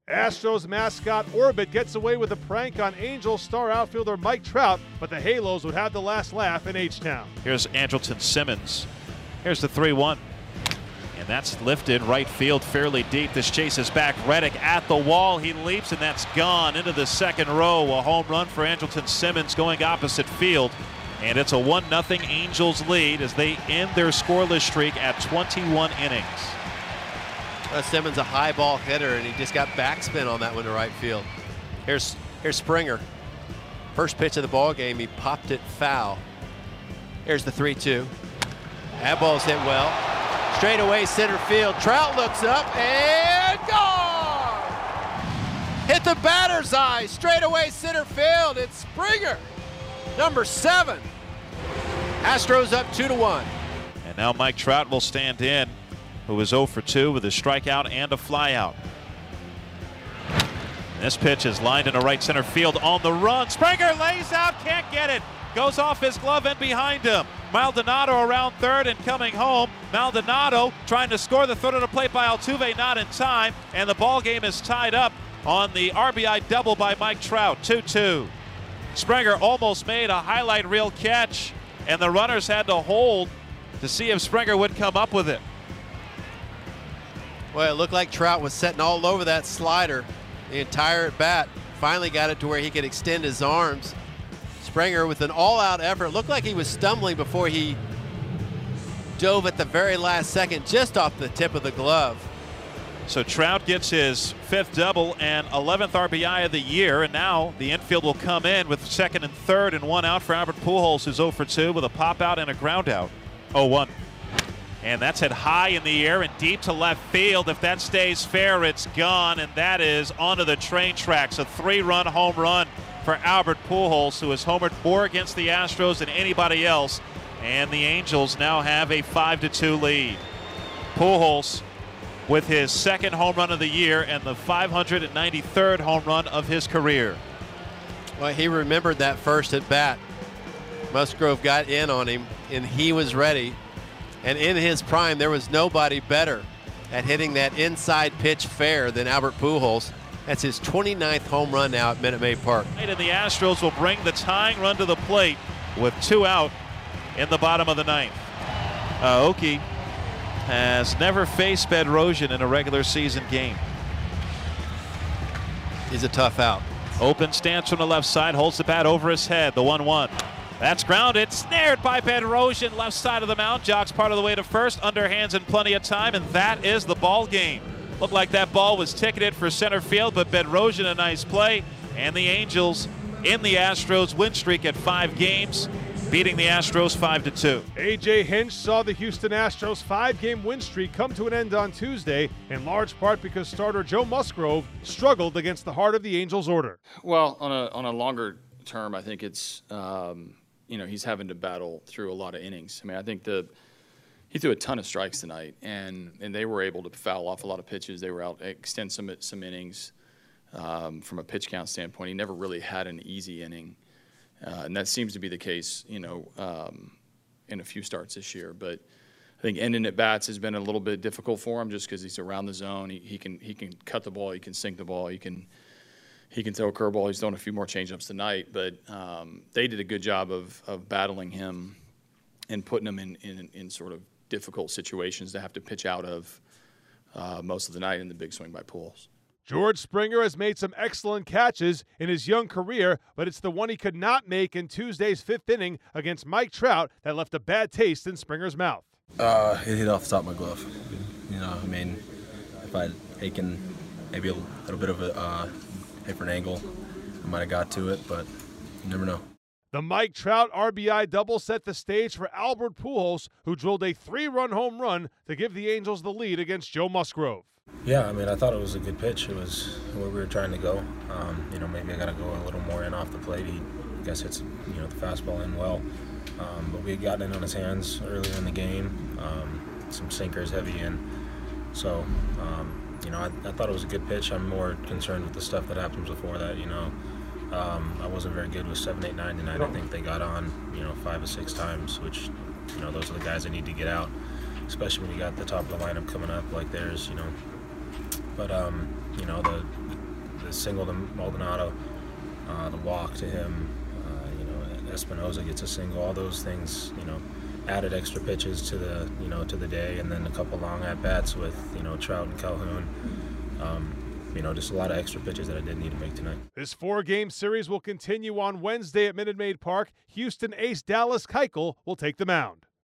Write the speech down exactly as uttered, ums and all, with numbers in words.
Astros mascot Orbit gets away with a prank on Angels star outfielder Mike Trout, but the Halos would have the last laugh in H-Town. Here's Andrelton Simmons. Here's the three one. And that's lifted right field fairly deep. This chases back Reddick at the wall. He leaps, and that's gone into the second row. A home run for Andrelton Simmons going opposite field. And it's a one nothing Angels lead as they end their scoreless streak at twenty-one innings. Uh, Simmons a high ball hitter, and he just got backspin on that one to right field. Here's here's Springer. First pitch of the ball game, he popped it foul. Here's the three two. That ball's hit well. Straight away center field. Trout looks up and gone! Hit the batter's eye. Straight away center field. It's Springer, number seven. Astros up two to one. And now Mike Trout will stand in, who is oh for two with a strikeout and a flyout. This pitch is lined into right center field on the run. Springer lays out, can't get it. Goes off his glove and behind him. Maldonado around third and coming home. Maldonado trying to score the throw to the plate by Altuve, not in time. And the ball game is tied up on the R B I double by Mike Trout, two two. Springer almost made a highlight reel catch, and the runners had to hold to see if Springer would come up with it. Well, it looked like Trout was setting all over that slider the entire at bat. Finally got it to where he could extend his arms. Springer with an all-out effort. Looked like he was stumbling before he dove at the very last second, just off the tip of the glove. So Trout gets his fifth double and eleventh R B I of the year, and now the infield will come in with second and third and one out for Albert Pujols, who's oh for two with a pop out and a ground out. oh one. And that's hit high in the air and deep to left field. If that stays fair, it's gone, and that is onto the train tracks. A three-run home run for Albert Pujols, who has homered more against the Astros than anybody else. And the Angels now have a five to two lead. Pujols with his second home run of the year and the five hundred ninety-third home run of his career. Well, he remembered that first at bat. Musgrove got in on him, and he was ready. And in his prime, there was nobody better at hitting that inside pitch fair than Albert Pujols. That's his twenty-ninth home run now at Minute Maid Park. And the Astros will bring the tying run to the plate with two out in the bottom of the ninth. Uh, Aoki has never faced Bedrosian in a regular season game. He's a tough out. Open stance from the left side, holds the bat over his head, the one one. That's grounded, snared by Bedrosian, left side of the mound, jogs part of the way to first, underhands in plenty of time, and that is the ball game. Looked like that ball was ticketed for center field, but Bedrosian a nice play, and the Angels in the Astros win streak at five games, beating the Astros five to two. A J Hinch saw the Houston Astros five-game win streak come to an end on Tuesday, in large part because starter Joe Musgrove struggled against the heart of the Angels' order. Well, on a on a longer term, I think it's um, you know, he's having to battle through a lot of innings. I mean, I think the he threw a ton of strikes tonight, and and they were able to foul off a lot of pitches. They were out extend some some innings um, from a pitch count standpoint. He never really had an easy inning. Uh, and that seems to be the case, you know, um, in a few starts this year. But I think ending at bats has been a little bit difficult for him, just because he's around the zone. He, he can he can cut the ball, he can sink the ball, he can he can throw a curveball. He's thrown a few more changeups tonight, but um, they did a good job of of battling him and putting him in in, in sort of difficult situations to have to pitch out of uh, most of the night in the big swing by Pujols. George Springer has made some excellent catches in his young career, but it's the one he could not make in Tuesday's fifth inning against Mike Trout that left a bad taste in Springer's mouth. Uh, it hit off the top of my glove. You know, I mean, if I'd taken maybe a little bit of a uh, different angle, I might have got to it, but you never know. The Mike Trout R B I double set the stage for Albert Pujols, who drilled a three-run home run to give the Angels the lead against Joe Musgrove. Yeah, I mean, I thought it was a good pitch. It was where we were trying to go. Um, you know, maybe I got to go a little more in off the plate. He, I guess, hits, you know, the fastball in well. Um, but we had gotten it on his hands earlier in the game. Um, some sinkers heavy in. So, um, you know, I, I thought it was a good pitch. I'm more concerned with the stuff that happens before that, you know. Um, I wasn't very good with seven, eight, nine tonight. I think they got on, you know, five or six times, which, you know, those are the guys that need to get out, especially when you got the top of the lineup coming up like theirs, you know. But, um, you know, the the single to Maldonado, uh, the walk to him, uh, you know, Espinosa gets a single. All those things, you know, added extra pitches to the, you know, to the day, and then a couple long at bats with, you know, Trout and Calhoun. Um, you know, just a lot of extra pitches that I didn't need to make tonight. This four-game series will continue on Wednesday at Minute Maid Park. Houston ace Dallas Keuchel will take the mound.